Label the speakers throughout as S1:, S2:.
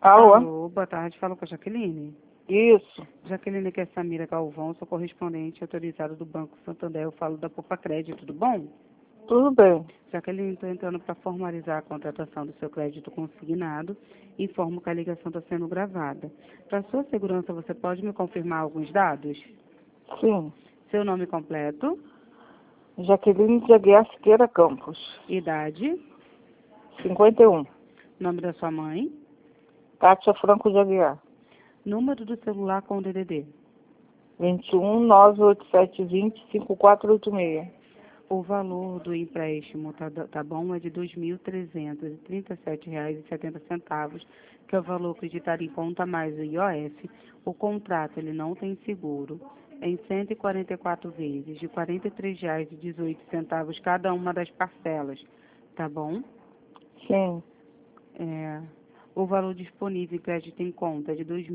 S1: Alô?
S2: Alô, boa tarde. Falo com a Jaqueline.
S1: Isso.
S2: Jaqueline, que é Samira Galvão, sou correspondente autorizado do Banco Santander. Eu falo da Poupa Crédito, tudo bom?
S1: Tudo bem.
S2: Jaqueline, estou entrando para formalizar a contratação do seu crédito consignado. Informo que a ligação está sendo gravada. Para sua segurança, você pode me confirmar alguns dados?
S1: Sim.
S2: Seu nome completo,
S1: Jaqueline de Aguiar Siqueira Campos.
S2: idade,
S1: 51.
S2: nome da sua mãe,
S1: Kátia Franco de Aguiar.
S2: número do celular com o DDD.
S1: 21 98720 5486.
S2: O valor do empréstimo, tá bom? É de R$ 2.337,70, que é o valor acreditado em conta mais o IOF. O contrato, ele não tem seguro. É em 144 vezes, de R$ 43,18 cada uma das parcelas, tá bom?
S1: Sim.
S2: O valor disponível em crédito em conta é de R$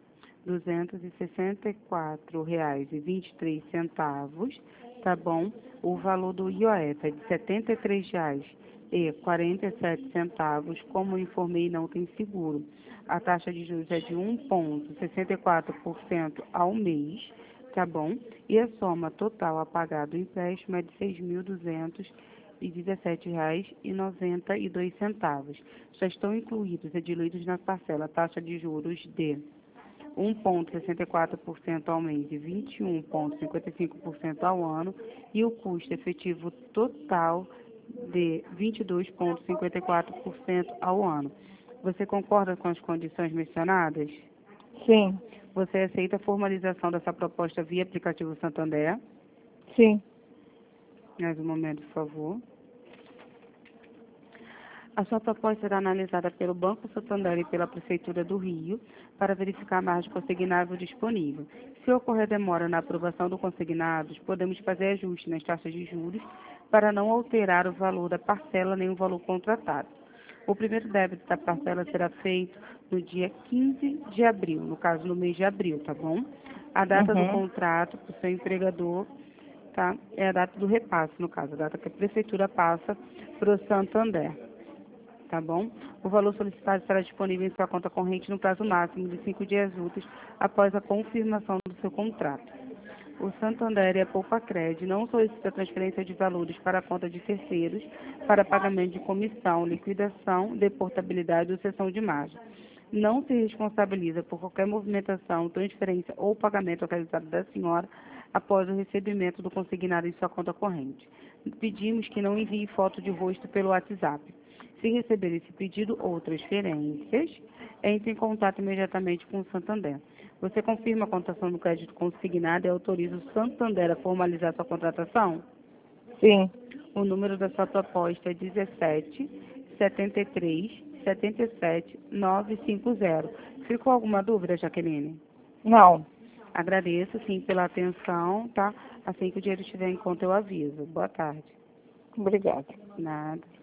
S2: 2.264,23, tá bom? O valor do IOF é de R$ 73,47, como eu informei, não tem seguro. A taxa de juros é de 1,64% ao mês, tá bom? E a soma total a pagar do empréstimo é de R$ 6.217,92. Já estão incluídos e diluídos na parcela taxa de juros de 1,64% ao mês e 21,55% ao ano, e o custo efetivo total de 22,54% ao ano. Você concorda com as condições mencionadas?
S1: Sim.
S2: Você aceita a formalização dessa proposta via aplicativo Santander?
S1: Sim.
S2: Mais um momento, por favor. A sua proposta será analisada pelo Banco Santander e pela Prefeitura do Rio para verificar a margem consignável disponível. Se ocorrer demora na aprovação do consignado, podemos fazer ajuste nas taxas de juros para não alterar o valor da parcela nem o valor contratado. O primeiro débito da parcela será feito no dia 15 de abril, no caso no mês de abril, tá bom? A data do contrato para o seu empregador, tá? É a data do repasse, no caso, a data que a Prefeitura passa para o Santander. Tá bom? O valor solicitado será disponível em sua conta corrente no prazo máximo de 5 dias úteis após a confirmação do seu contrato. O Santander e a Poupa Crédito não solicita transferência de valores para a conta de terceiros para pagamento de comissão, liquidação, deportabilidade ou cessão de margem. Não se responsabiliza por qualquer movimentação, transferência ou pagamento realizado da senhora após o recebimento do consignado em sua conta corrente. Pedimos que não envie foto de rosto pelo WhatsApp. Se receber esse pedido ou transferências, entre em contato imediatamente com o Santander. Você confirma a contratação do crédito consignado e autoriza o Santander a formalizar sua contratação?
S1: Sim.
S2: O número da sua proposta é 17 73 77 950. Ficou alguma dúvida, Jaqueline?
S1: Não.
S2: Agradeço, sim, pela atenção, tá? Assim que o dinheiro estiver em conta, eu aviso. Boa tarde.
S1: Obrigada.
S2: Nada.